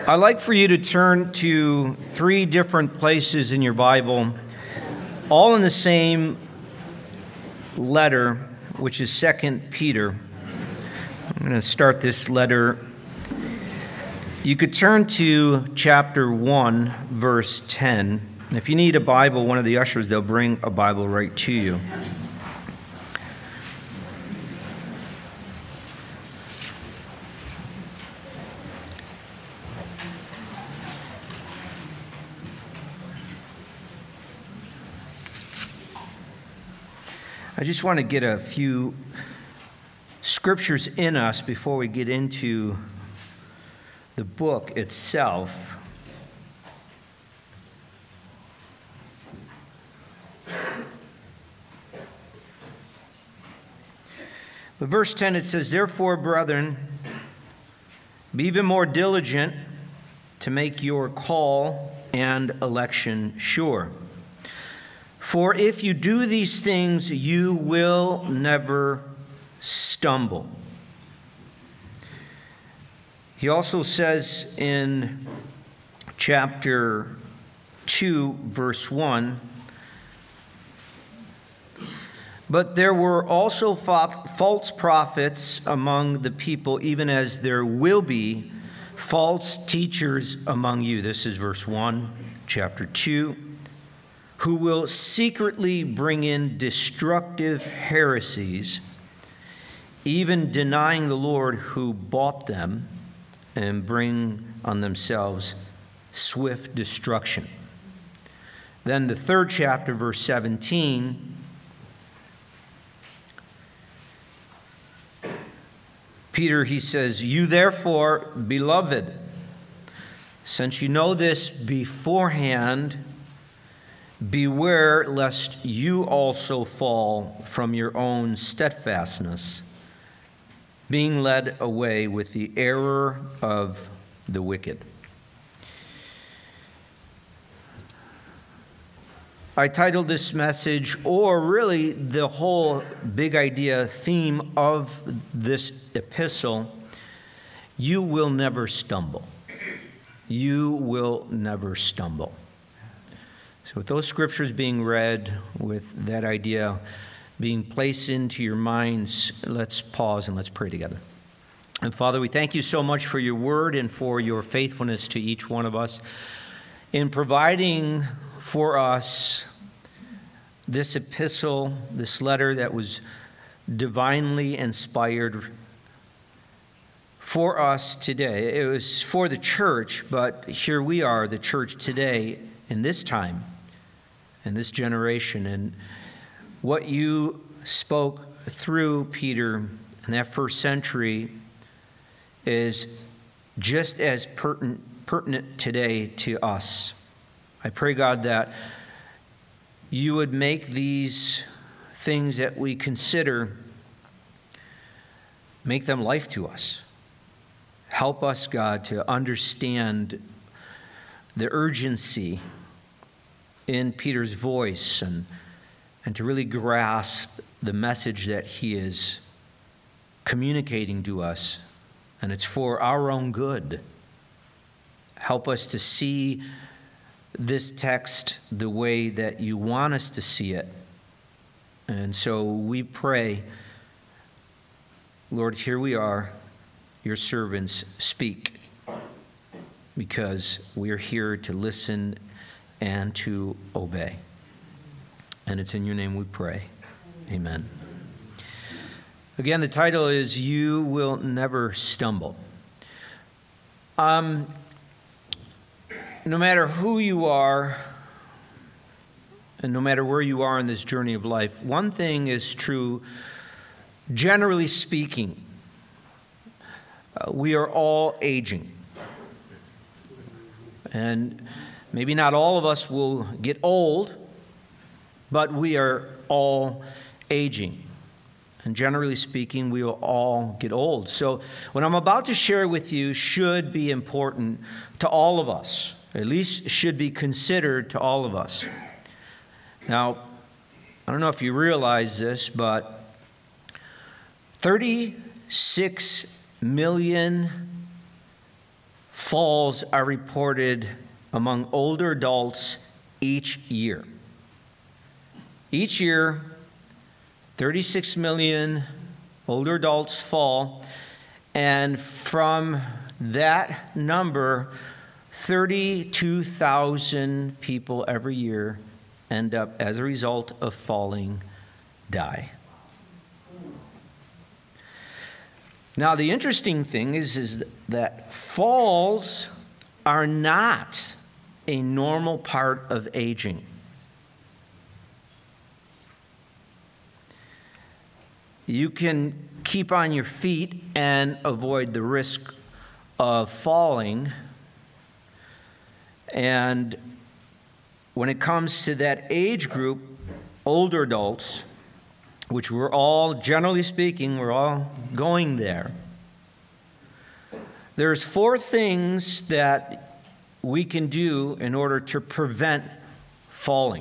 I'd like for you to turn to 3 different places in your Bible, all in the same letter, which is 2 Peter. I'm going to start this letter. You could turn to chapter 1, verse 10. And if you need a Bible, one of the ushers, they'll bring a Bible right to you. I just want to get a few scriptures in us before we get into the book itself. But verse 10, it says, "Therefore, brethren, be even more diligent to make your call and election sure. For if you do these things, you will never stumble." He also says in chapter 2, verse 1, "But there were also false prophets among the people, even as there will be false teachers among you." This is verse 1, chapter 2. "Who will secretly bring in destructive heresies, even denying the Lord who bought them, and bring on themselves swift destruction." Then the 3rd chapter, verse 17, Peter, he says, "You therefore, beloved, since you know this beforehand, beware lest you also fall from your own steadfastness, being led away with the error of the wicked." I titled this message, or really the whole big idea, theme of this epistle, "You will never stumble." You will never stumble. So with those scriptures being read, with that idea being placed into your minds, let's pause and let's pray together. And Father, we thank you so much for your word and for your faithfulness to each one of us in providing for us this epistle, this letter that was divinely inspired for us today. It was for the church, but here we are, the church today, in this time, in this generation. And what you spoke through Peter in that first century is just as pertinent today to us. I pray, God, that you would make these things that we consider, make them life to us. Help us, God, to understand the urgency in Peter's voice and to really grasp the message that he is communicating to us. And it's for our own good. Help us to see this text the way that you want us to see it. And so we pray, Lord, here we are, your servants, speak, because we are here to listen and to obey. And it's in your name we pray. Amen. Again, the title is "You Will Never Stumble." No matter who you are, and no matter where you are in this journey of life, one thing is true, generally speaking. We are all aging. And maybe not all of us will get old, but we are all aging. And generally speaking, we will all get old. So what I'm about to share with you should be important to all of us. At least should be considered to all of us. Now, I don't know if you realize this, but 36 million falls are reported among older adults each year. Each year, 36 million older adults fall, and from that number, 32,000 people every year end up, as a result of falling, die. Now, the interesting thing is that falls are not a normal part of aging. You can keep on your feet and avoid the risk of falling. And when it comes to that age group, older adults, which we're all, generally speaking, we're all going there. There's 4 things that we can do in order to prevent falling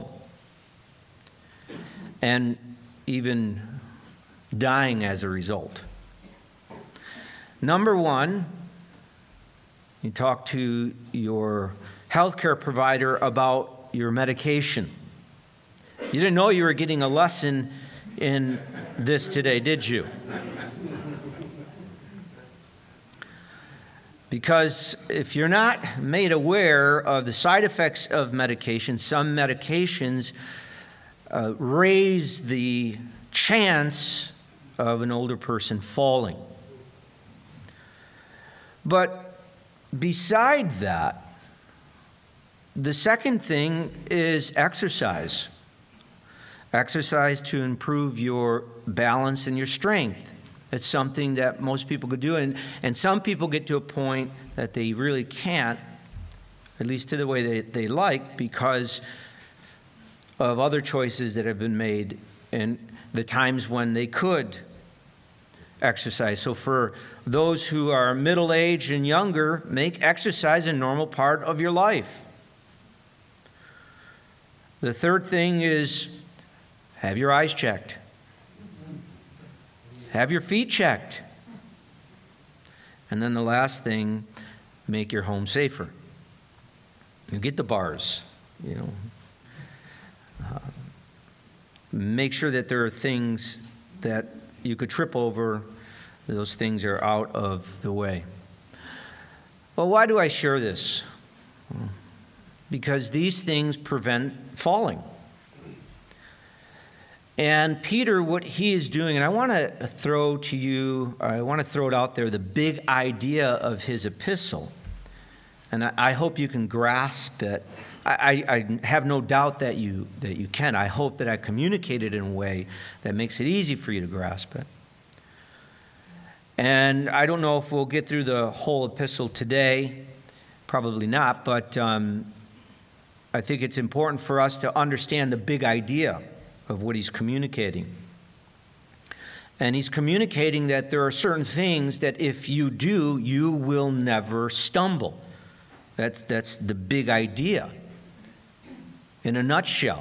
and even dying as a result. Number 1, you talk to your healthcare provider about your medication. You didn't know you were getting a lesson in this today, did you? Because if you're not made aware of the side effects of medication, some medications raise the chance of an older person falling. But beside that, the second thing is exercise. Exercise to improve your balance and your strength. It's something that most people could do, and some people get to a point that they really can't, at least to the way they like, because of other choices that have been made in the times when they could exercise. So for those who are middle-aged and younger, make exercise a normal part of your life. The third thing is have your eyes checked. Have your feet checked. And then the last thing, make your home safer. You get the bars, make sure that there are things that you could trip over. Those things are out of the way. Well, why do I share this? Because these things prevent falling. And Peter, what he is doing, and I want to throw it out there, the big idea of his epistle. And I hope you can grasp it. I have no doubt that you can. I hope that I communicate it in a way that makes it easy for you to grasp it. And I don't know if we'll get through the whole epistle today. Probably not, but I think it's important for us to understand the big idea of what he's communicating. And he's communicating that there are certain things that if you do, you will never stumble. That's the big idea. In a nutshell.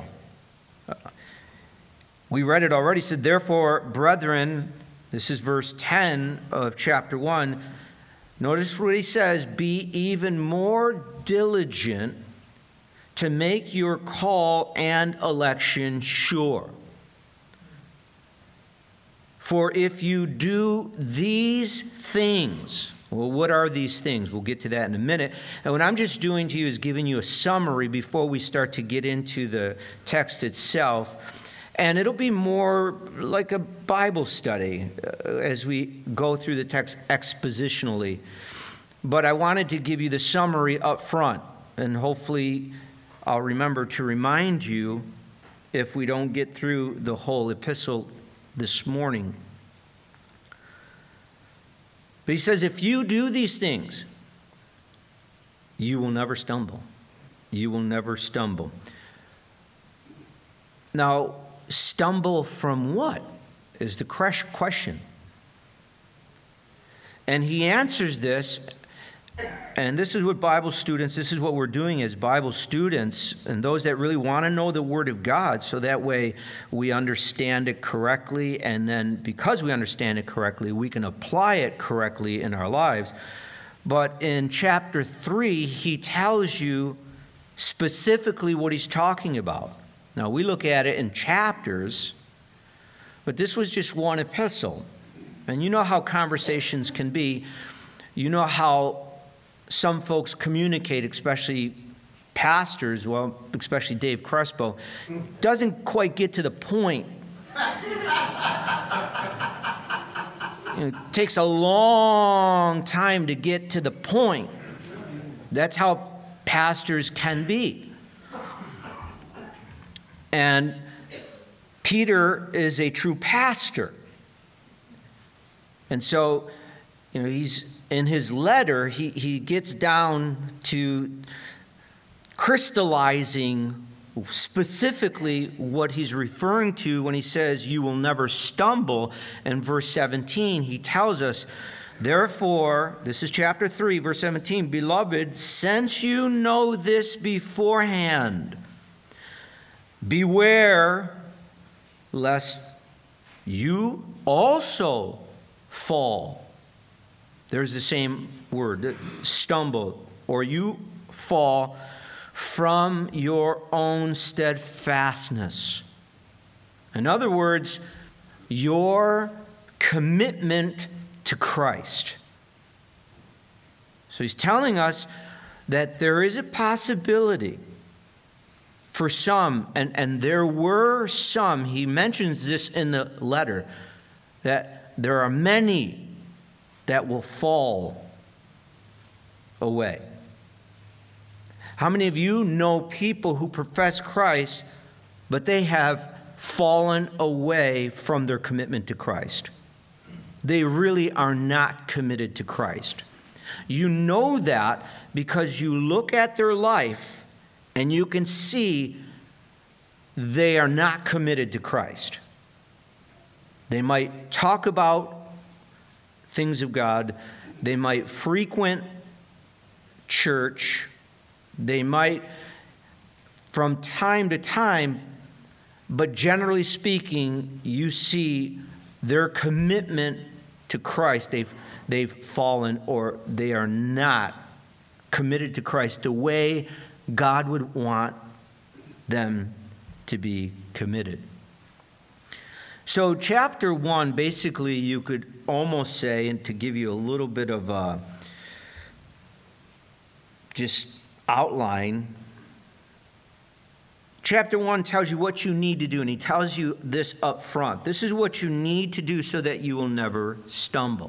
We read it already. It said, therefore, brethren, this is verse 10 of chapter 1. Notice what he says, be even more diligent to make your call and election sure. For if you do these things, well, what are these things? We'll get to that in a minute. And what I'm just doing to you is giving you a summary before we start to get into the text itself. And it'll be more like a Bible study as we go through the text expositionally. But I wanted to give you the summary up front, and hopefully I'll remember to remind you if we don't get through the whole epistle this morning. But he says, if you do these things, you will never stumble. You will never stumble. Now, stumble from what is the question. And he answers this, and this is what this is what we're doing as Bible students, and those that really want to know the Word of God, so that way we understand it correctly, and then because we understand it correctly, we can apply it correctly in our lives. But in chapter 3, he tells you specifically what he's talking about. Now, we look at it in chapters, but this was just one epistle. And you know how conversations can be. You know how some folks communicate, especially pastors, well, especially Dave Crespo, doesn't quite get to the point. It takes a long time to get to the point. That's how pastors can be. And Peter is a true pastor. And so, he's in his letter, he gets down to crystallizing specifically what he's referring to when he says, you will never stumble. In verse 17, he tells us, therefore, this is chapter 3, verse 17, beloved, since you know this beforehand, beware lest you also fall. There's the same word, stumble, or you fall from your own steadfastness. In other words, your commitment to Christ. So he's telling us that there is a possibility for some, and there were some, he mentions this in the letter, that there are many that will fall away. How many of you know people who profess Christ, but they have fallen away from their commitment to Christ? They really are not committed to Christ. You know that because you look at their life and you can see they are not committed to Christ. They might talk about things of God. They might frequent church. They might, from time to time, but generally speaking, you see their commitment to Christ. They've fallen, or they are not committed to Christ the way God would want them to be committed. So chapter 1, basically, you could almost say, and to give you a little bit of just outline, chapter 1 tells you what you need to do, and he tells you this up front. This is what you need to do so that you will never stumble.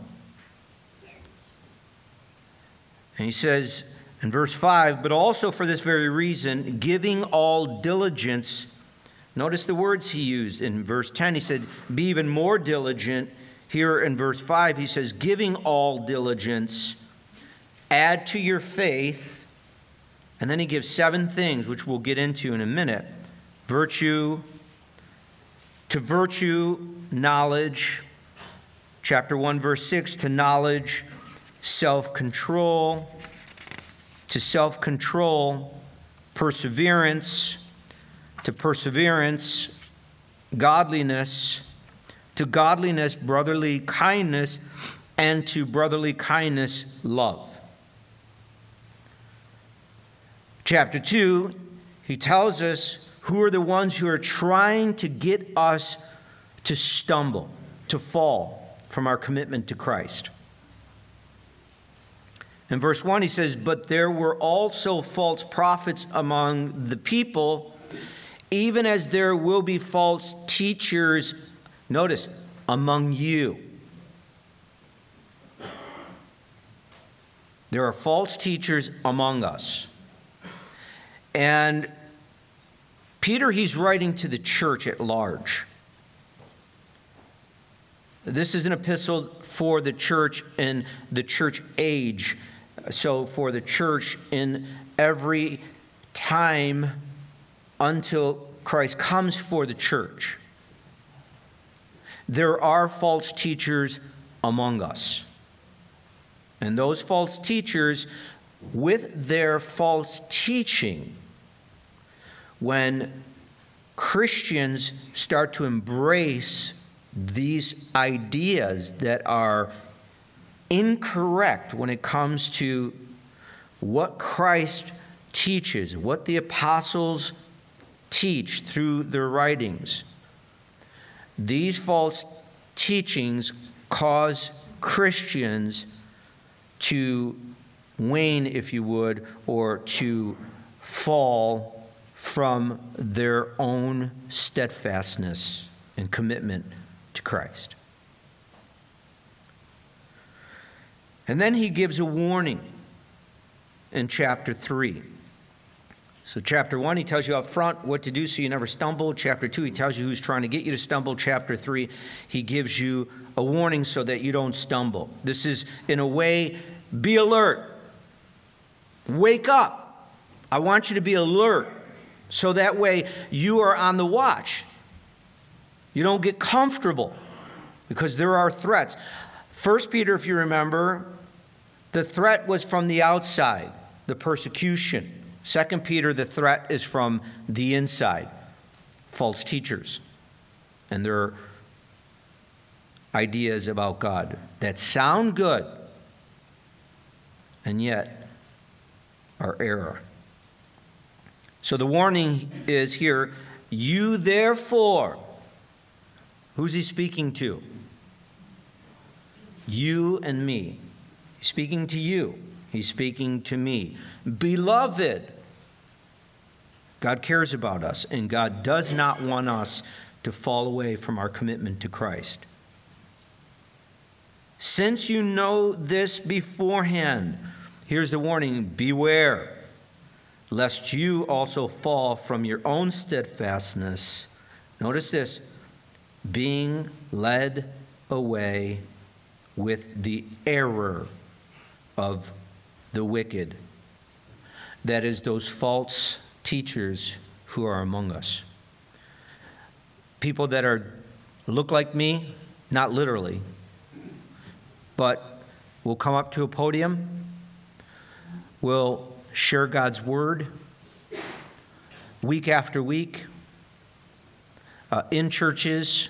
And he says in verse 5, but also for this very reason, giving all diligence. Notice the words he used. In verse 10, he said, be even more diligent. Here in verse 5, he says, giving all diligence, add to your faith. And then he gives 7 things, which we'll get into in a minute. Virtue, to virtue, knowledge. Chapter 1, verse 6, to knowledge, self-control. To self-control, perseverance. To perseverance, godliness. To godliness, brotherly kindness. And to brotherly kindness, love. Chapter 2, he tells us who are the ones who are trying to get us to stumble, to fall from our commitment to Christ. In verse 1, he says, but there were also false prophets among the people, even as there will be false teachers, notice, among you. There are false teachers among us. And Peter, he's writing to the church at large. This is an epistle for the church in the church age. So for the church in every time until Christ comes for the church. There are false teachers among us. And those false teachers, with their false teaching, when Christians start to embrace these ideas that are incorrect when it comes to what Christ teaches, what the apostles teach through their writings, these false teachings cause Christians to wane, if you would, or to fall from their own steadfastness and commitment to Christ. And then he gives a warning in chapter 3. So chapter 1, he tells you up front what to do so you never stumble. Chapter 2, he tells you who's trying to get you to stumble. Chapter 3, he gives you a warning so that you don't stumble. This is, in a way, be alert. Wake up. I want you to be alert so that way you are on the watch. You don't get comfortable because there are threats. 1 Peter, if you remember, the threat was from the outside, the persecution. 2 Peter, the threat is from the inside, false teachers and their ideas about God that sound good and yet are error. So the warning is here, you therefore, who's he speaking to? You and me. He's speaking to you. He's speaking to me. Beloved, God cares about us, and God does not want us to fall away from our commitment to Christ. Since you know this beforehand, here's the warning, beware, lest you also fall from your own steadfastness. Notice this, being led away with the error of the wicked. That is, those false teachers who are among us. People that look like me, not literally, but will come up to a podium, will share God's word week after week in churches,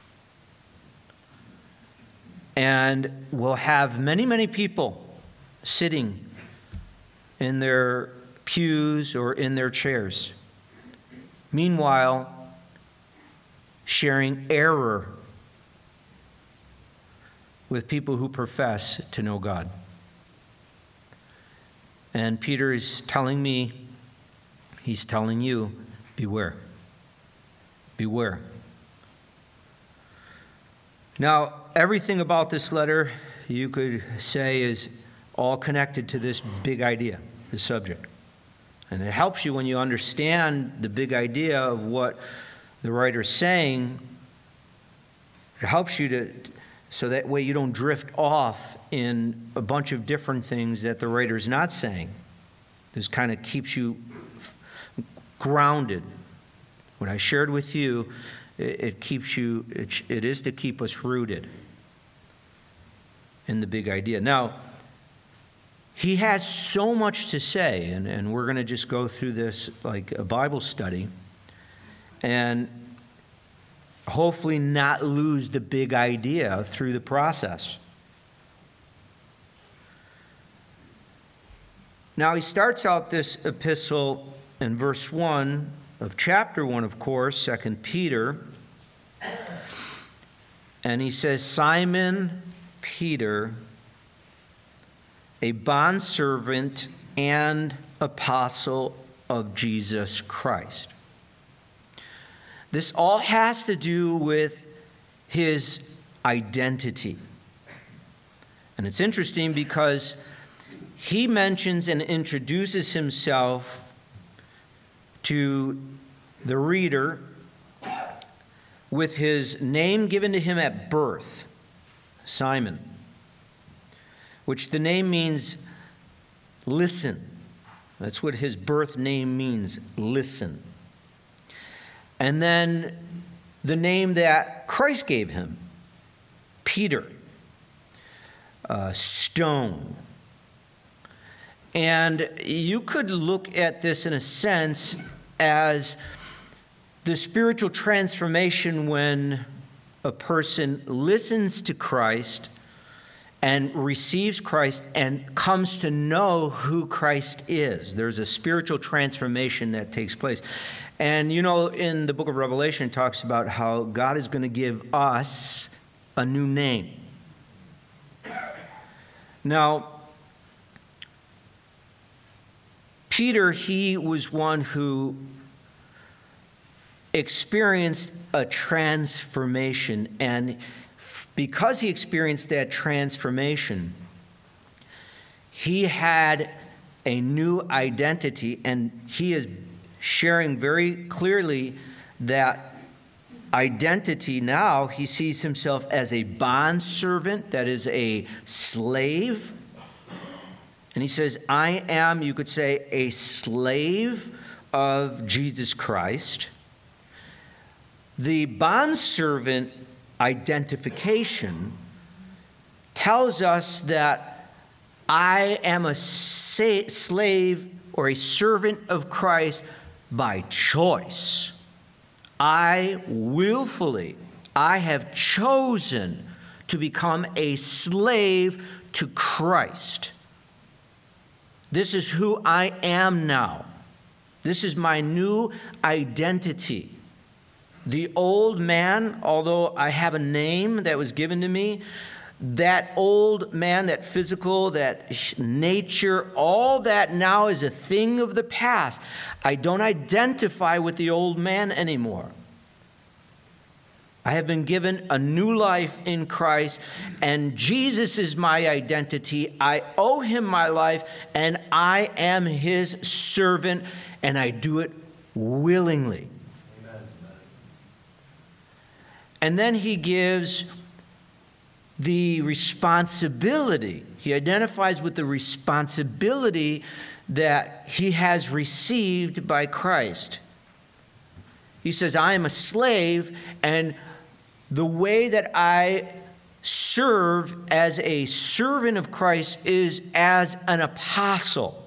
and will have many, many people sitting in their pews or in their chairs. Meanwhile, sharing error with people who profess to know God. And Peter is telling me, he's telling you, beware. Beware. Now, everything about this letter, you could say, is all connected to this big idea, this subject. And it helps you when you understand the big idea of what the writer's saying. It helps you so that way you don't drift off in a bunch of different things that the writer's not saying. This kind of keeps you grounded. What I shared with you, it keeps you, it is to keep us rooted in the big idea. Now, he has so much to say, and we're going to just go through this like a Bible study and hopefully not lose the big idea through the process. Now, he starts out this epistle in verse 1 of chapter 1, of course, 2 Peter, and he says, Simon Peter, a bondservant and apostle of Jesus Christ. This all has to do with his identity. And it's interesting because he mentions and introduces himself to the reader with his name given to him at birth, Simon, which the name means listen. That's what his birth name means, listen. And then the name that Christ gave him, Peter, stone. And you could look at this in a sense as the spiritual transformation when a person listens to Christ and receives Christ and comes to know who Christ is. There's a spiritual transformation that takes place. And in the book of Revelation, it talks about how God is going to give us a new name. Now, Peter, he was one who experienced a transformation, and because he experienced that transformation, he had a new identity, and he is sharing very clearly that identity. Now he sees himself as a bondservant, that is a slave. And he says, I am, you could say, a slave of Jesus Christ. The bondservant identification tells us that I am a slave or a servant of Christ by choice. I have chosen to become a slave to Christ. This is who I am now. This is my new identity. The old man, although I have a name that was given to me, that old man, that physical, that nature, all that now is a thing of the past. I don't identify with the old man anymore. I have been given a new life in Christ, and Jesus is my identity. I owe him my life, and I am his servant, and I do it willingly. Amen. And then he gives the responsibility. He identifies with the responsibility that he has received by Christ. He says, I am a slave, and the way that I serve as a servant of Christ is as an apostle.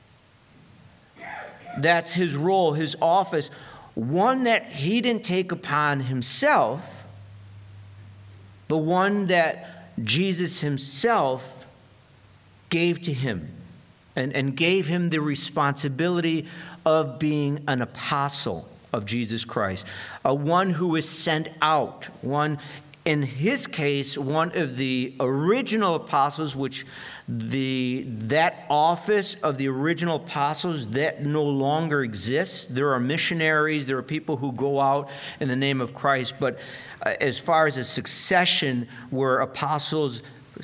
That's his role, his office, one that he didn't take upon himself, but one that Jesus himself gave to him and gave him the responsibility of being an apostle of Jesus Christ, one who is sent out, one, in his case, one of the original apostles, which that office of the original apostles, that no longer exists. There are missionaries, there are people who go out in the name of Christ, but as far as a succession where apostles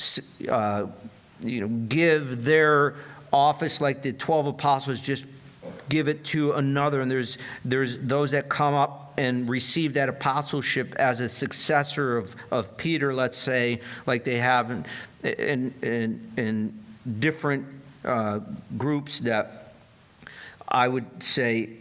give their office, like the 12 apostles just give it to another, and there's those that come up and receive that apostleship as a successor of Peter, let's say, like they have in different groups that I would say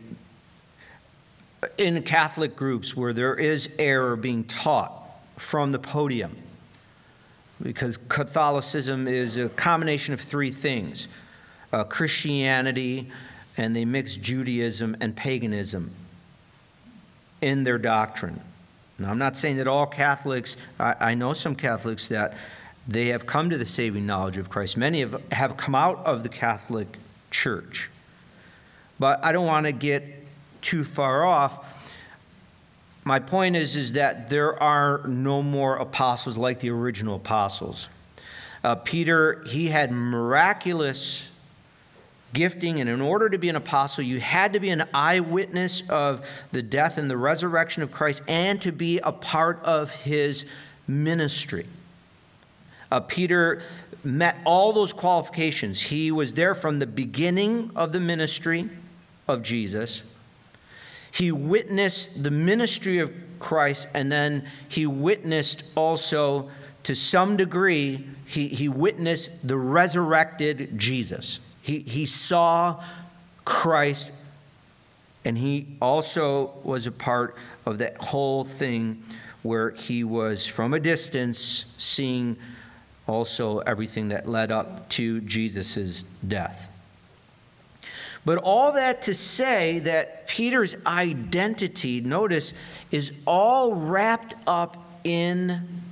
in Catholic groups where there is error being taught from the podium, because Catholicism is a combination of three things: Christianity, and they mix Judaism and paganism in their doctrine. Now, I'm not saying that all Catholics, I know some Catholics that they have come to the saving knowledge of Christ. Many have come out of the Catholic Church. But I don't want to get too far off. My point is that there are no more apostles like the original apostles. Peter, he had miraculous gifting, and in order to be an apostle, you had to be an eyewitness of the death and the resurrection of Christ and to be a part of his ministry. Peter met all those qualifications. He was there from the beginning of the ministry of Jesus. He witnessed the ministry of Christ, and then he witnessed also, to some degree, he witnessed the resurrected Jesus. He saw Christ, and he also was a part of that whole thing where he was from a distance seeing also everything that led up to Jesus' death. But all that to say that Peter's identity, notice, is all wrapped up in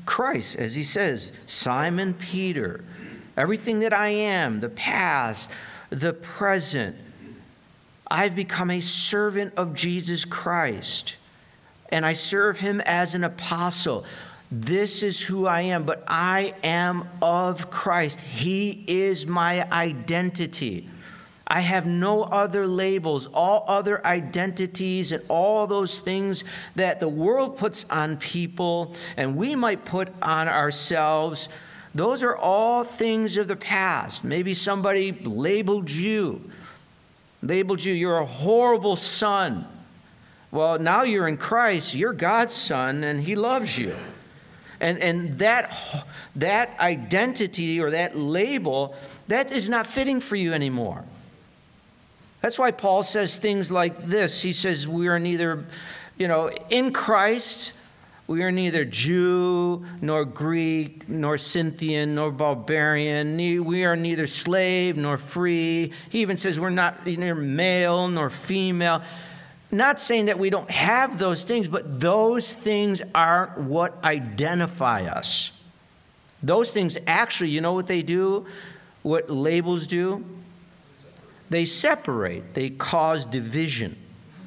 Christ, as he says, Simon Peter, everything that I am, the past, the present, I've become a servant of Jesus Christ, and I serve him as an apostle. This is who I am, but I am of Christ. He is my identity. I have no other labels. All other identities and all those things that the world puts on people and we might put on ourselves, those are all things of the past. Maybe somebody labeled you, you're a horrible son. Well, now you're in Christ, you're God's son, and he loves you. And that identity or that label, that is not fitting for you anymore. That's why Paul says things like this. He says, we are neither, in Christ, we are neither Jew, nor Greek, nor Scythian, nor barbarian. We are neither slave, nor free. He even says we're not neither male, nor female. Not saying that we don't have those things, but those things aren't what identify us. Those things actually, you know what they do? What labels do? They separate. They cause division.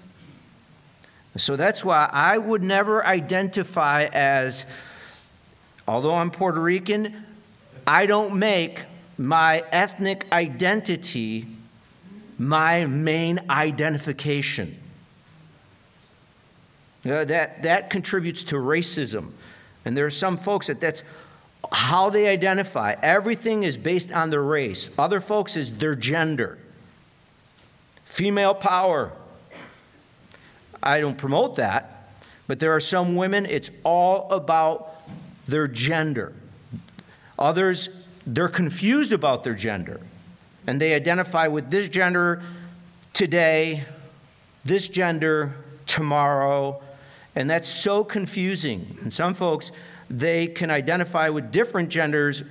So that's why I would never identify as, although I'm Puerto Rican, I don't make my ethnic identity my main identification. That contributes to racism. And there are some folks that's how they identify. Everything is based on their race. Other folks is their gender. Female power. I don't promote that. But there are some women, it's all about their gender. Others, they're confused about their gender. And they identify with this gender today, this gender tomorrow. And that's so confusing. And some folks, they can identify with different genders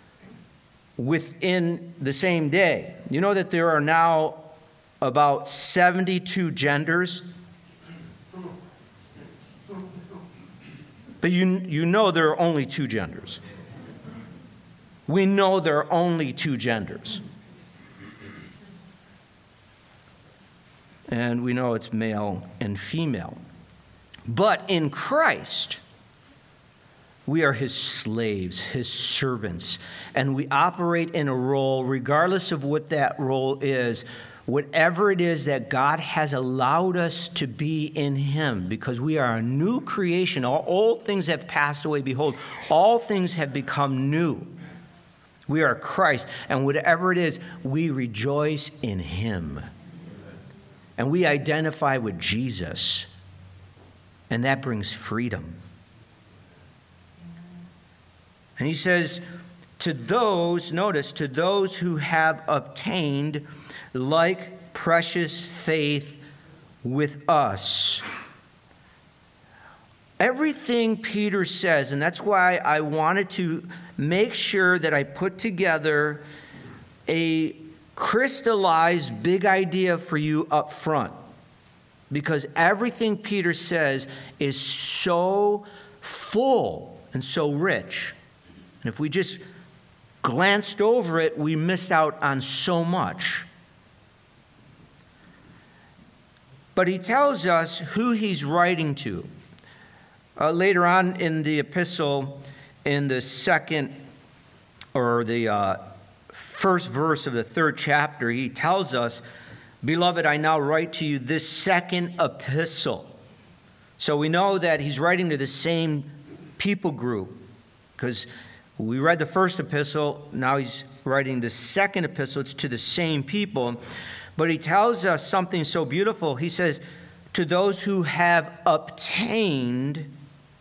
within the same day. You know that there are now about 72 genders? But you know there are only two genders. We know there are only two genders. And we know it's male and female. But in Christ, we are his slaves, his servants, and we operate in a role, regardless of what that role is, whatever it is that God has allowed us to be in him, because we are a new creation. All old things have passed away. Behold, all things have become new. We are Christ, and whatever it is, we rejoice in him. And we identify with Jesus. And that brings freedom. And he says, to those who have obtained like precious faith with us. Everything Peter says, and that's why I wanted to make sure that I put together a crystallized big idea for you up front. Because everything Peter says is so full and so rich. And if we just glanced over it, we miss out on so much. But he tells us who he's writing to. Later on in the epistle, in the second or the first verse of the third chapter, he tells us, "Beloved, I now write to you this second epistle." So we know that he's writing to the same people group, because we read the first epistle, now he's writing the second epistle. It's to the same people. But he tells us something so beautiful. He says, to those who have obtained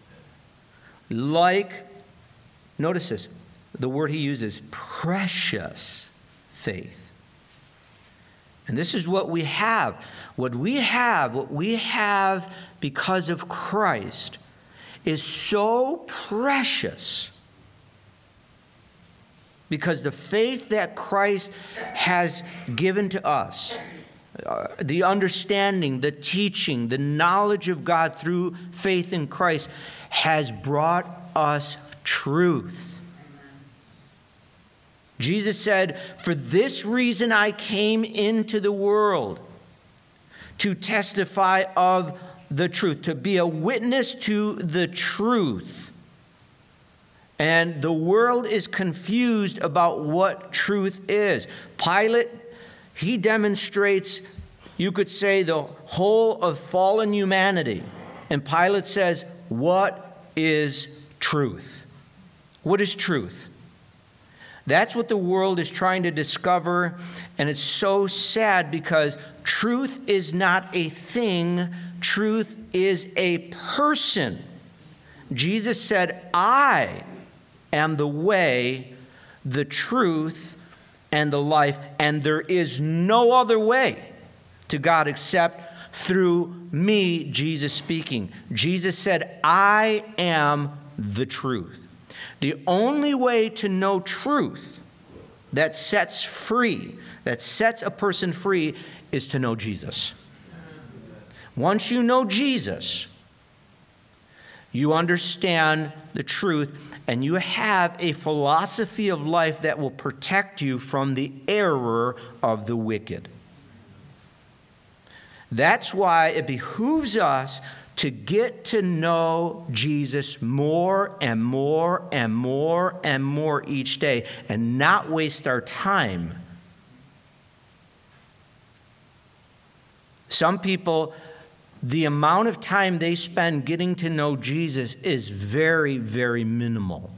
like, notice this, the word he uses, precious faith. And this is what we have. What we have because of Christ is so precious. Because the faith that Christ has given to us, the understanding, the teaching, the knowledge of God through faith in Christ has brought us truth. Jesus said, "For this reason I came into the world, to testify of the truth," to be a witness to the truth. And the world is confused about what truth is. Pilate, he demonstrates, you could say, the whole of fallen humanity. And Pilate says, "What is truth?" What is truth? That's what the world is trying to discover, and it's so sad because truth is not a thing, truth is a person. Jesus said, "I am the way, the truth, and the life, and there is no other way to God except through me," Jesus speaking. Jesus said, "I am the truth." The only way to know truth that sets free, that sets a person free, is to know Jesus. Once you know Jesus, you understand the truth, and you have a philosophy of life that will protect you from the error of the wicked. That's why it behooves us to get to know Jesus more and more and more and more each day, and not waste our time. Some people, the amount of time they spend getting to know Jesus is very, very minimal.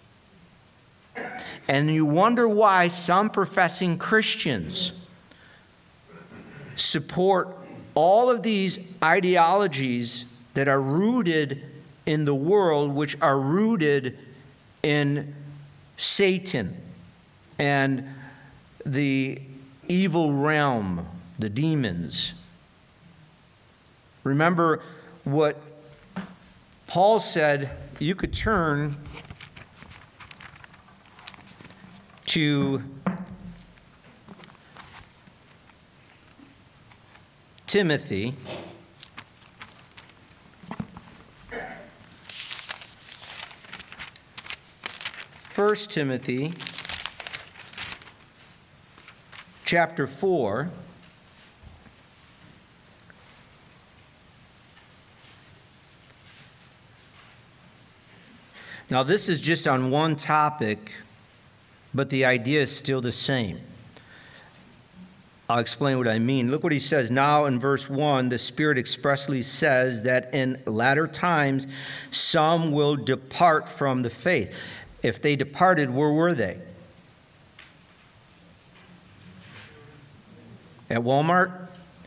And you wonder why some professing Christians support all of these ideologies that are rooted in the world, which are rooted in Satan and the evil realm, the demons. Remember what Paul said. You could turn to Timothy. 1 Timothy chapter 4. Now, this is just on one topic, but the idea is still the same. I'll explain what I mean. Look what he says. Now in verse 1, the Spirit expressly says that in latter times some will depart from the faith. If they departed, where were they? At Walmart?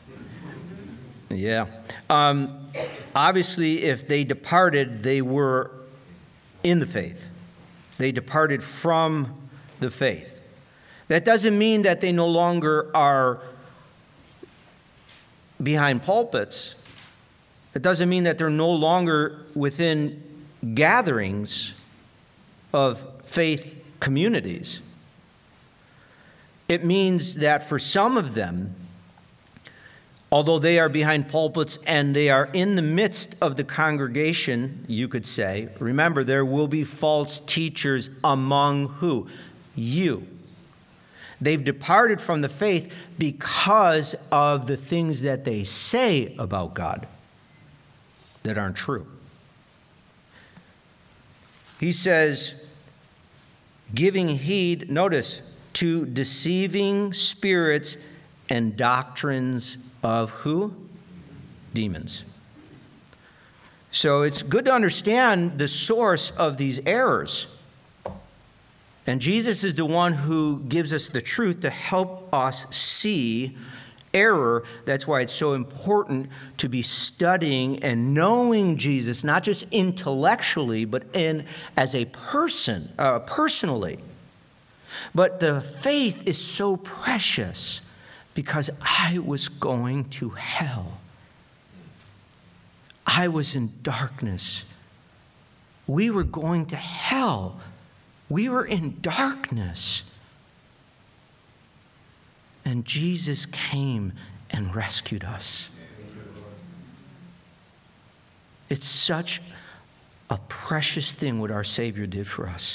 Yeah. Obviously, if they departed, they were in the faith. They departed from the faith. That doesn't mean that they no longer are behind pulpits. It doesn't mean that they're no longer within gatherings of faith communities. It means that for some of them, although they are behind pulpits and they are in the midst of the congregation, you could say, remember, there will be false teachers among who? You. They've departed from the faith because of the things that they say about God that aren't true. He says, giving heed, notice, to deceiving spirits and doctrines of who? Demons. So it's good to understand the source of these errors. And Jesus is the one who gives us the truth to help us see error. That's why it's so important to be studying and knowing Jesus, not just intellectually, but as a person, personally. But the faith is so precious because I was going to hell. I was in darkness. We were going to hell. We were in darkness. And Jesus came and rescued us. It's such a precious thing what our Savior did for us.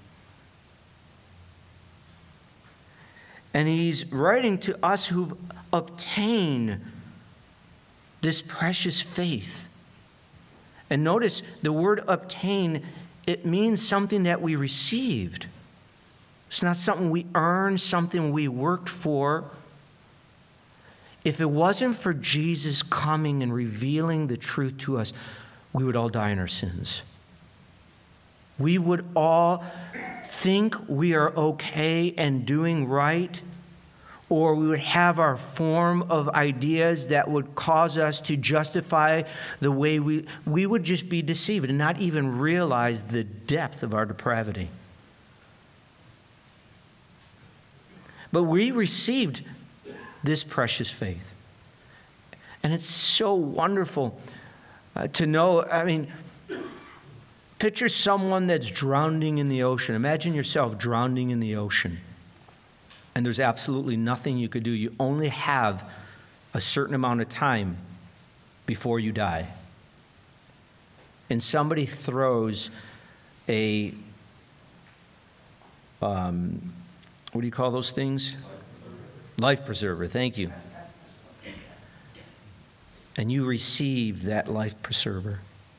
And he's writing to us who've obtained this precious faith. And notice the word obtain, it means something that we received. It's not something we earned, something we worked for. If it wasn't for Jesus coming and revealing the truth to us, we would all die in our sins. We would all think we are okay and doing right, or we would have our form of ideas that would cause us to justify the way we would just be deceived and not even realize the depth of our depravity. But we received this precious faith. And it's so wonderful to know. I mean, picture someone that's drowning in the ocean. Imagine yourself drowning in the ocean. And there's absolutely nothing you could do. You only have a certain amount of time before you die. And somebody throws a, what do you call those things? Life preserver, thank you. And you receive that life preserver.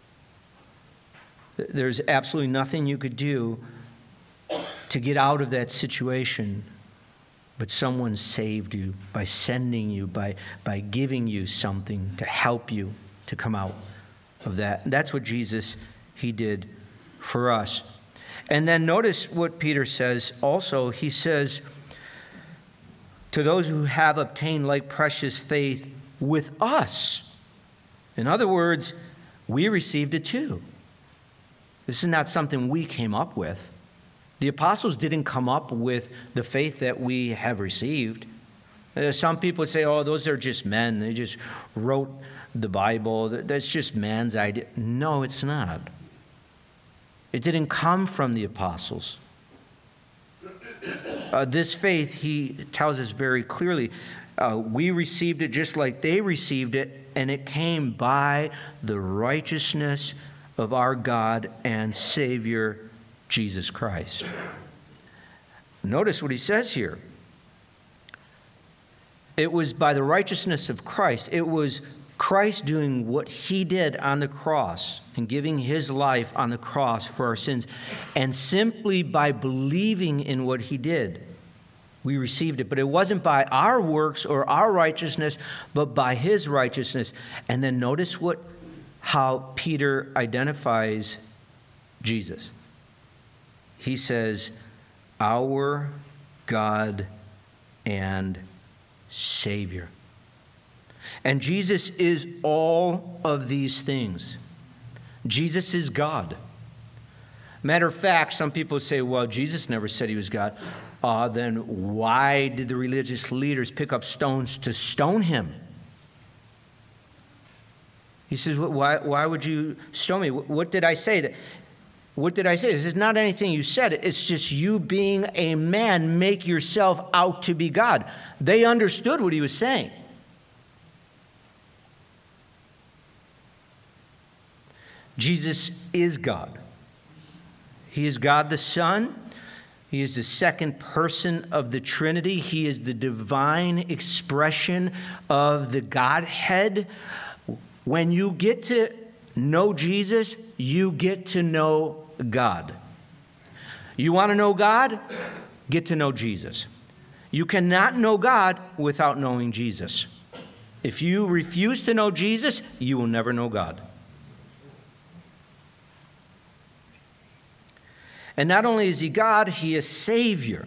There's absolutely nothing you could do to get out of that situation, but someone saved you by sending you, by giving you something to help you to come out of that. And that's what Jesus, he did for us. And then notice what Peter says also. He says, to those who have obtained like precious faith with us. In other words, we received it too. This is not something we came up with. The apostles didn't come up with the faith that we have received. Some people would say, oh, those are just men. They just wrote the Bible. That's just man's idea. No, it's not. It didn't come from the apostles. This faith, he tells us very clearly, we received it just like they received it, and it came by the righteousness of our God and Savior, Jesus Christ. Notice what he says here. It was by the righteousness of Christ. It was Christ doing what he did on the cross and giving his life on the cross for our sins. And simply by believing in what he did, we received it. But it wasn't by our works or our righteousness, but by his righteousness. And then notice how Peter identifies Jesus. He says, our God and Savior. And Jesus is all of these things. Jesus is God. Matter of fact, some people say, well, Jesus never said he was God. Then why did the religious leaders pick up stones to stone him? He says, why would you stone me? What did I say? What did I say? This is not anything you said. It's just you being a man make yourself out to be God. They understood what he was saying. Jesus is God. He is God the Son. He is the second person of the Trinity. He is the divine expression of the Godhead. When you get to know Jesus, you get to know God. You want to know God? Get to know Jesus. You cannot know God without knowing Jesus. If you refuse to know Jesus, you will never know God. And not only is he God, he is Savior.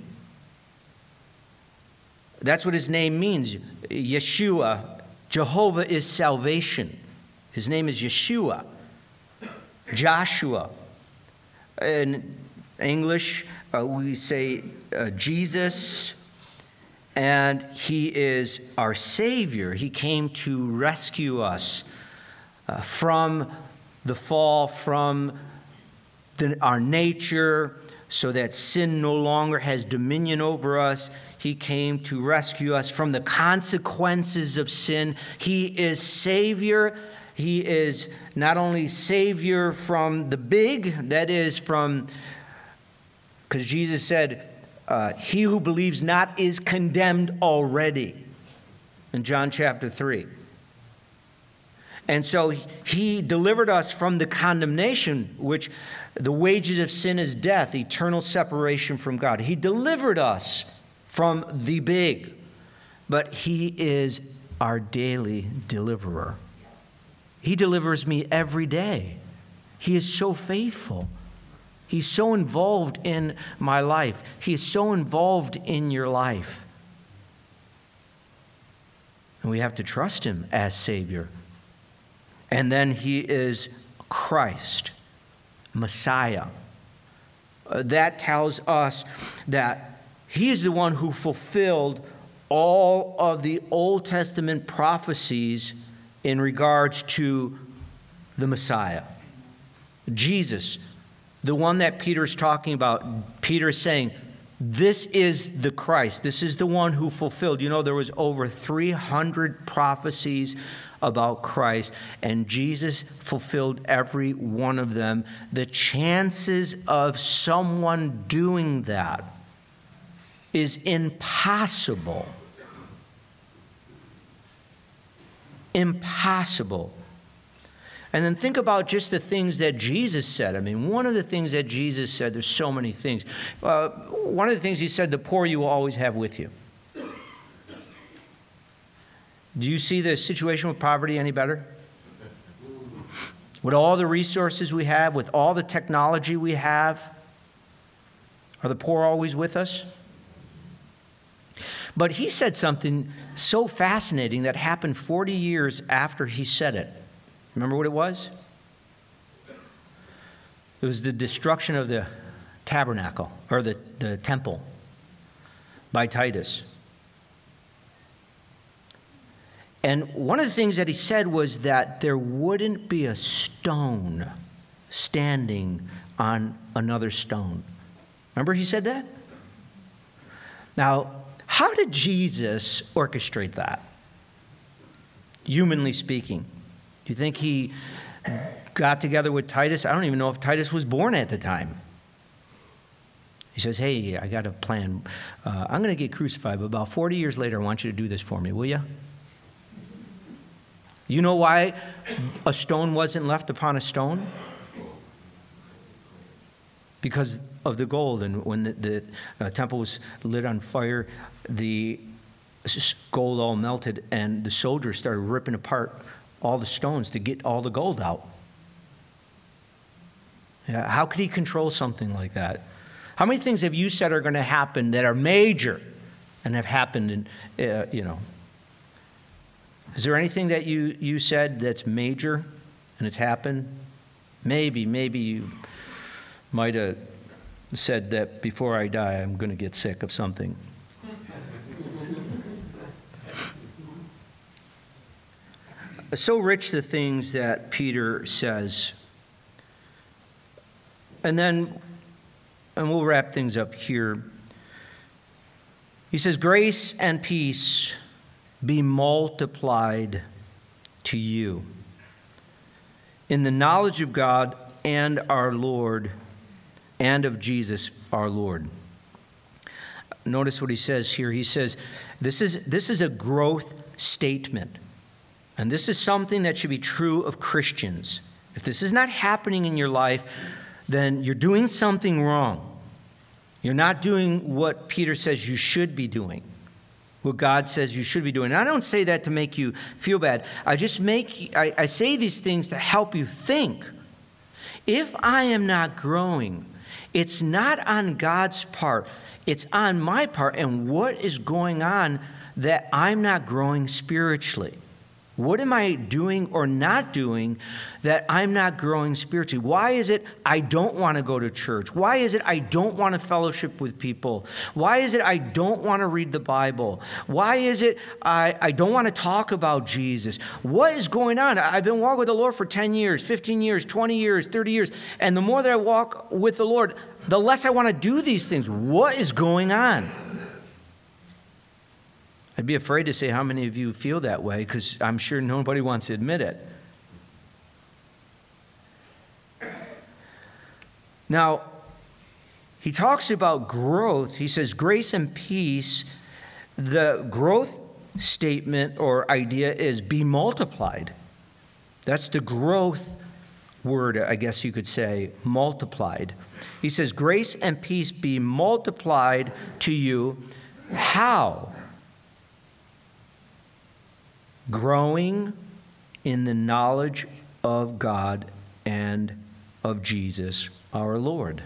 That's what his name means. Yeshua. Jehovah is salvation. His name is Yeshua. Joshua. In English, we say Jesus. And he is our Savior. He came to rescue us from the fall, from our nature, so that sin no longer has dominion over us. He came to rescue us from the consequences of sin. He is Savior, He is not only Savior from the big, that is from, because Jesus said, he who believes not is condemned already in John chapter 3. And so he delivered us from the condemnation, which the wages of sin is death, eternal separation from God. He delivered us from the big, but he is our daily deliverer. He delivers me every day. He is so faithful. He's so involved in my life. He is so involved in your life. And we have to trust him as Savior. And then he is Christ, Messiah. That tells us that he is the one who fulfilled all of the Old Testament prophecies in regards to the Messiah. Jesus, the one that Peter's talking about, Peter is saying, this is the Christ. This is the one who fulfilled. You know, there was over 300 prophecies about Christ, and Jesus fulfilled every one of them. The chances of someone doing that is impossible. Impossible. And then think about just the things that Jesus said. I mean, one of the things that Jesus said, there's so many things. One of the things he said, the poor you will always have with you. Do you see the situation with poverty any better? With all the resources we have, with all the technology we have, are the poor always with us? But he said something so fascinating that happened 40 years after he said it. Remember what it was? It was the destruction of the tabernacle, or the temple, by Titus. And one of the things that he said was that there wouldn't be a stone standing on another stone. Remember he said that? Now, how did Jesus orchestrate that? Humanly speaking. Do you think he got together with Titus? I don't even know if Titus was born at the time. He says, hey, I got a plan. I'm going to get crucified, but about 40 years later, I want you to do this for me, will you? You know why a stone wasn't left upon a stone? Because of the gold. And when the temple was lit on fire, the gold all melted, and the soldiers started ripping apart all the stones to get all the gold out. Yeah, how could he control something like that? How many things have you said are going to happen that are major and have happened in, Is there anything that you said that's major and it's happened? Maybe you might have said that before I die, I'm going to get sick of something. So rich the things that Peter says. And we'll wrap things up here. He says, grace and peace be multiplied to you in the knowledge of God and our Lord and of Jesus our Lord. Notice what he says here. He says, this is a growth statement. And this is something that should be true of Christians. If this is not happening in your life, then you're doing something wrong. You're not doing what Peter says you should be doing, what God says you should be doing. And I don't say that to make you feel bad. I say these things to help you think. If I am not growing, it's not on God's part. It's on my part. And what is going on that I'm not growing spiritually? What am I doing or not doing that I'm not growing spiritually? Why is it I don't want to go to church? Why is it I don't want to fellowship with people? Why is it I don't want to read the Bible? Why is it I don't want to talk about Jesus? What is going on? I've been walking with the Lord for 10 years, 15 years, 20 years, 30 years. And the more that I walk with the Lord, the less I want to do these things. What is going on? I'd be afraid to say how many of you feel that way because I'm sure nobody wants to admit it. Now, he talks about growth. He says grace and peace. The growth statement or idea is be multiplied. That's the growth word, I guess you could say, multiplied. He says grace and peace be multiplied to you. How? Growing in the knowledge of God and of Jesus our Lord.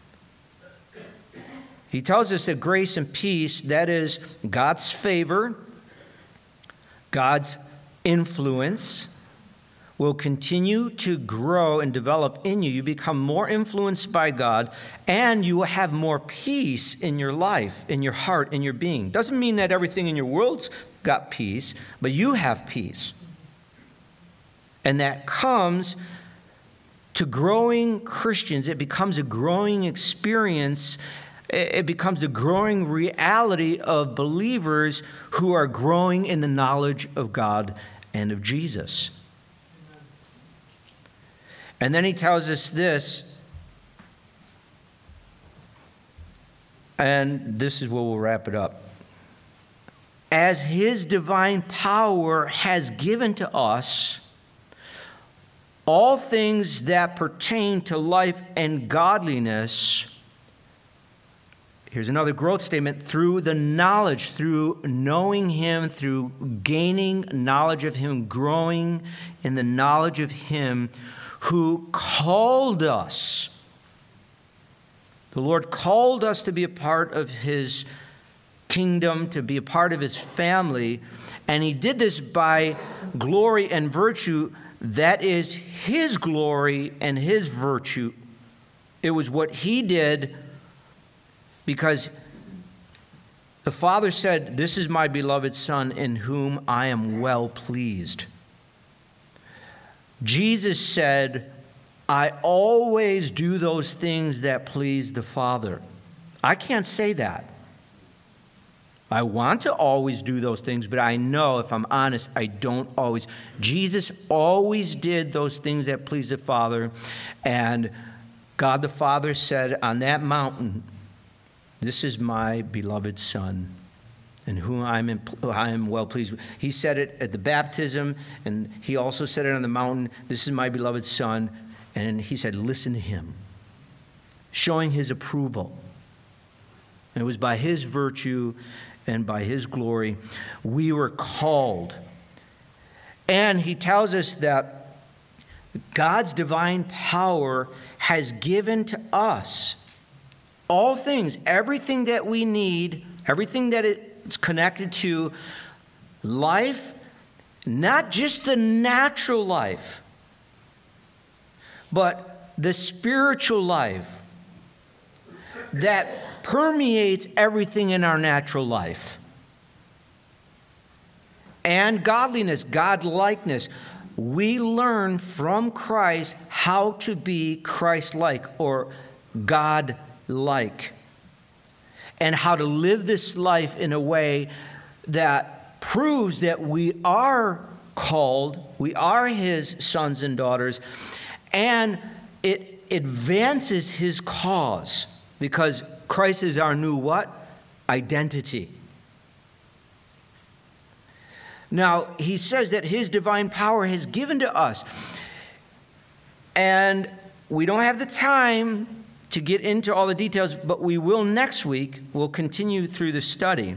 He tells us that grace and peace, that is God's favor, God's influence, will continue to grow and develop in you. You become more influenced by God, and you will have more peace in your life, in your heart, in your being. Doesn't mean that everything in your world's got peace, but you have peace. And that comes to growing Christians. It becomes a growing experience. It becomes a growing reality of believers who are growing in the knowledge of God and of Jesus. And then he tells us this, and this is where we'll wrap it up. As his divine power has given to us all things that pertain to life and godliness, here's another growth statement, through the knowledge, through knowing him, through gaining knowledge of him, growing in the knowledge of him who called us. The Lord called us to be a part of his kingdom, to be a part of his family, and he did this by glory and virtue. That is his glory and his virtue. It was what he did because the Father said, "This is my beloved Son in whom I am well pleased." Jesus said, "I always do those things that please the Father." I can't say that. I want to always do those things, but I know, if I'm honest, I don't always. Jesus always did those things that please the Father. And God the Father said on that mountain, "This is my beloved Son, in whom I am well pleased with." He said it at the baptism, and he also said it on the mountain, "This is my beloved Son." And he said, "Listen to him," showing his approval. And it was by his virtue and by his glory we were called. And he tells us that God's divine power has given to us all things, everything that we need, everything that it's connected to life, not just the natural life, but the spiritual life that permeates everything in our natural life. And godliness, God-likeness. We learn from Christ how to be Christ-like or God-like, and how to live this life in a way that proves that we are called, we are his sons and daughters, and it advances his cause, because Christ is our new what? Identity. Now, he says that his divine power has given to us. And we don't have the time to get into all the details, but we will next week. We'll continue through the study.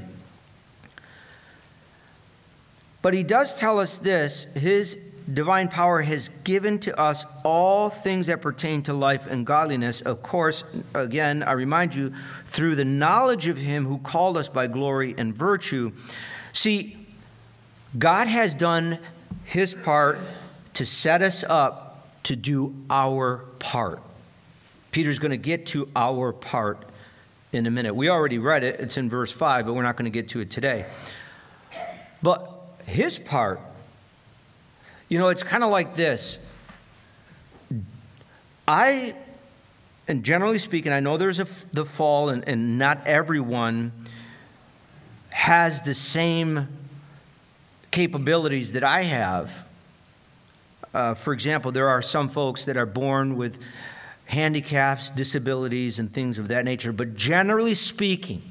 But he does tell us this: his divine power has given to us all things that pertain to life and godliness. Of course, again, I remind you, through the knowledge of him who called us by glory and virtue. See, God has done his part to set us up to do our part. Peter's going to get to our part in a minute. We already read it. It's in verse 5, but we're not going to get to it today. But his part, it's kind of like this. And generally speaking, I know there's the fall, and not everyone has the same capabilities that I have. For example, there are some folks that are born with handicaps, disabilities, and things of that nature. But generally speaking,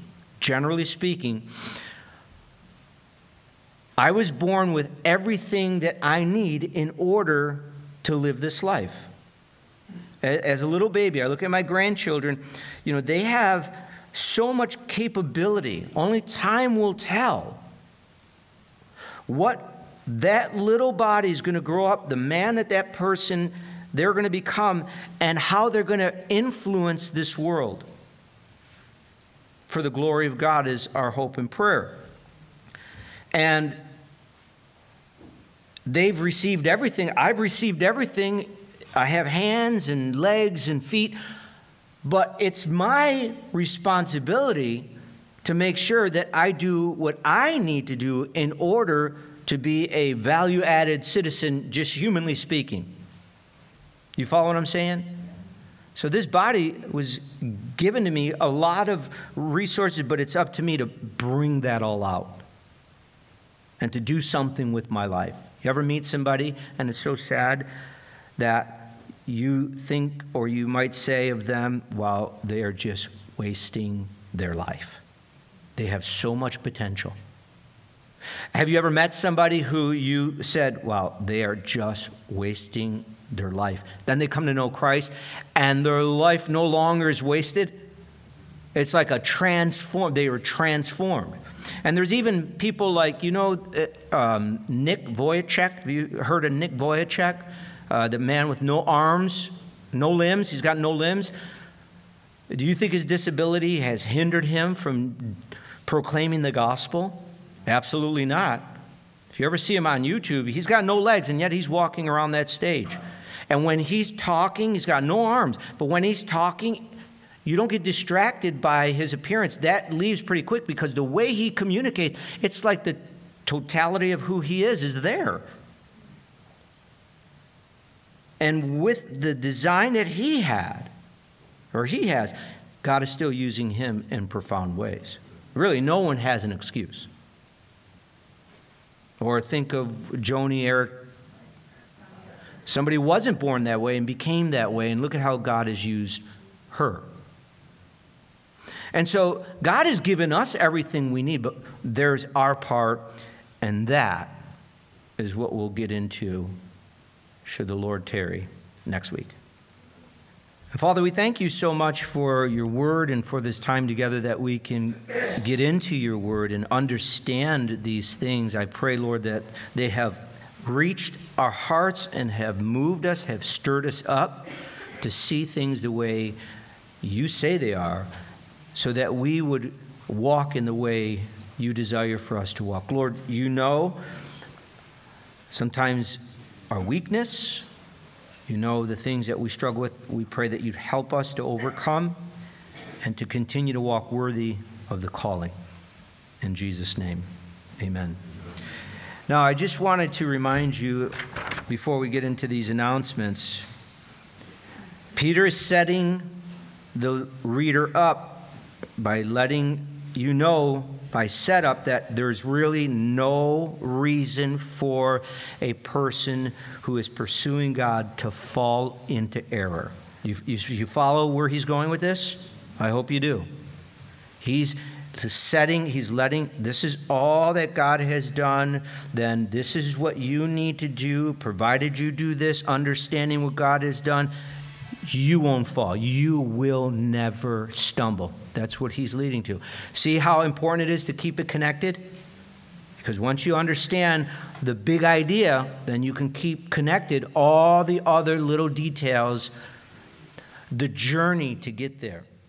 I was born with everything that I need in order to live this life. As a little baby, I look at my grandchildren, they have so much capability. Only time will tell what that little body is going to grow up, the man that person, they're going to become, and how they're going to influence this world. For the glory of God is our hope and prayer. And they've received everything. I've received everything. I have hands and legs and feet. But it's my responsibility to make sure that I do what I need to do in order to be a value-added citizen, just humanly speaking. You follow what I'm saying? So this body was given to me a lot of resources, but it's up to me to bring that all out and to do something with my life. You ever meet somebody and it's so sad that you think or you might say of them, well, they are just wasting their life. They have so much potential. Have you ever met somebody who you said, well, they are just wasting their life? Then they come to know Christ and their life no longer is wasted. It's like they were transformed. And there's even people like, Nick Vujicic. Have you heard of Nick Vujicic? The man with no arms, no limbs. He's got no limbs. Do you think his disability has hindered him from proclaiming the gospel? Absolutely not. If you ever see him on YouTube, he's got no legs, and yet he's walking around that stage. And when he's talking, he's got no arms. But when he's talking, you don't get distracted by his appearance. That leaves pretty quick because the way he communicates, it's like the totality of who he is there. And with the design that he has, God is still using him in profound ways. Really, no one has an excuse. Or think of Joni Eareckson. Somebody wasn't born that way and became that way, and look at how God has used her. And so God has given us everything we need, but there's our part, and that is what we'll get into, should the Lord tarry, next week. Father, we thank you so much for your word and for this time together that we can get into your word and understand these things. I pray, Lord, that they have reached our hearts and have moved us, have stirred us up to see things the way you say they are, so that we would walk in the way you desire for us to walk. Lord, you know sometimes our weakness. You know the things that we struggle with. We pray that you'd help us to overcome and to continue to walk worthy of the calling. In Jesus' name, amen. Now, I just wanted to remind you, before we get into these announcements, Peter is setting the reader up by letting you know by setup that there's really no reason for a person who is pursuing God to fall into error. You follow where he's going with this? I hope you do. He's letting, this is all that God has done, then this is what you need to do, provided you do this, understanding what God has done. You won't fall. You will never stumble. That's what he's leading to. See how important it is to keep it connected? Because once you understand the big idea, then you can keep connected all the other little details, the journey to get there.